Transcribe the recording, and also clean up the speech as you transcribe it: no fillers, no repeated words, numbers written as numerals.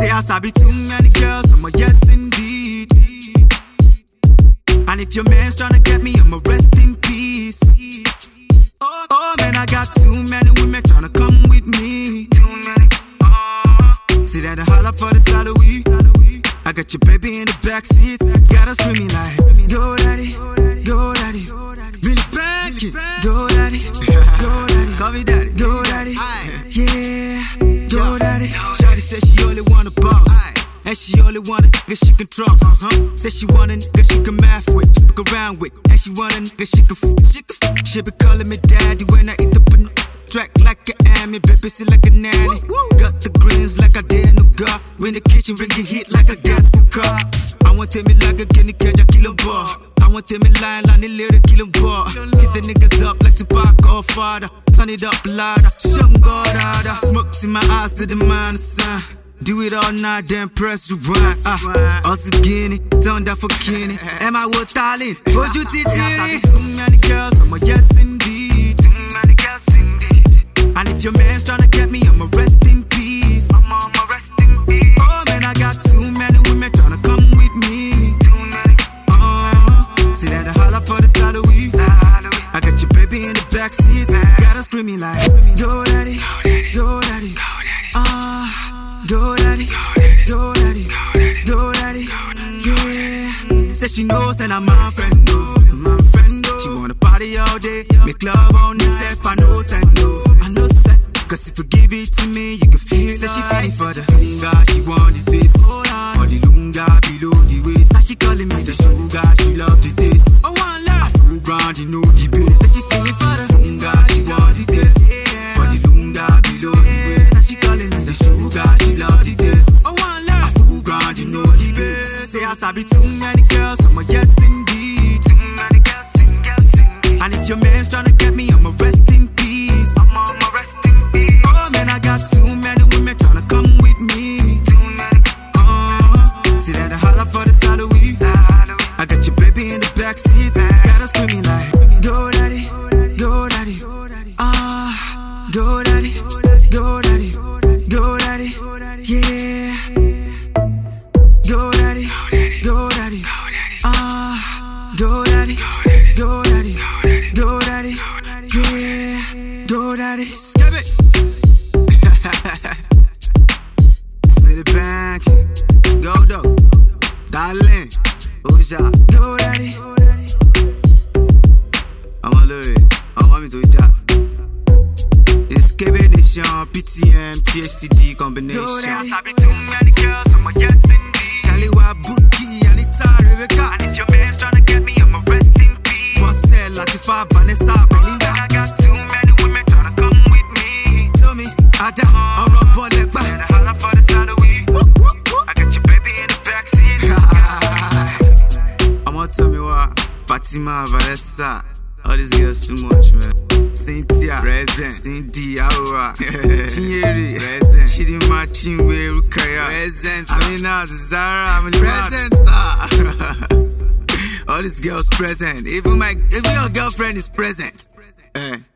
Say I sabi too many girls, I'm a yes indeed. And if your man's tryna get me, I'ma rest in peace. Oh man, I got too many women tryna come with me. Too many. See that I holla for the salary. I got your baby in the backseat. Got her screaming like, go daddy, go daddy. Really bang it. Go daddy, go daddy. Call me daddy, go daddy. Yeah, go daddy. Shawty said she only want a boss, and she only want a nigga she can trust. Said she want a nigga she can math with, fuck around with. And she want a nigga she can She be calling me daddy when I eat the track like an Amy, baby, sit like a nanny. Got the greens like I did no God. When the kitchen bring the heat like a gas cooker. I want me like a guinea cage, I kill 'em bar. I want me lying like the lyric, kill 'em bar. Hit the niggas up like tobacco or father. Turn it up louder, show 'em God harder. Smokes in my eyes to the man, son. Do it all night, then press rewind. Us guinea, turn that for Kenny. Am I worth darling? Would you teach me? Too many girls, I'm a yes indeed. Too many girls indeed. And if your man's tryna get me, I'ma rest in peace. I'ma rest in peace. Oh man, I got too many women tryna come with me. Too many. See that I holla for the salary. I got your baby in the backseat. Got her screaming like, go daddy, go daddy. Go daddy, go daddy, go daddy. Yeah. Said she knows that I'm my friend, no. My friend, no. She wanna party all day, make love on herself. I know, said no. I know, said. Cause if you give it to me, you can feel it. Said she feeling for the lunga, she want the taste. For the lunga below the waist. Said she calling me the sugar, she love the taste. Oh, one love. I full ground, you know the bass. Said she feeling for the lunga, she want the taste. For the lunga below the waist. Said she calling me the sugar, she love the taste. Oh, one love. I full ground, you know the bass. Say I sabi too many girls, I'm a yes indeed. Too many girls indeed. And if your man's tryna get me, I'ma rest in peace. I'ma rest in peace. Oh man, I got too many women tryna come with me. Too many. See that I holla for the salary. I got your baby in the backseat. Got her screaming like, go daddy, go daddy. Go daddy, go daddy, go daddy. Yeah. Go daddy, go daddy. Go daddy, go daddy, go daddy. Yeah. Go daddy. Skip it. Split it back. Go though. Darling. Oja. Go daddy. I'm a lure. I'm a to Oja. It's KB Nation, PTM, THTD combination. Go daddy. I be too many girls, I'm a yes indeed. Shaliwa Buki, Anita, Rebecca. And if your man's tryna get me, I'ma rest in peace. Marcel, Latifa, Vanessa, Belinda. I got too many women tryna come with me. Tell me, Ada, Orobo Legba. I holla for the salary. I got your baby in the backseat. I'ma tell me what, Fatima, Vanessa. All these girls too much, man. Cynthia, present. Cindy, Aura, Chinyeri, present. Chidima, Chinwe, Rukaya, present. Amina, Zara, I'm in present, sir. All these girls present. Even your girlfriend is present.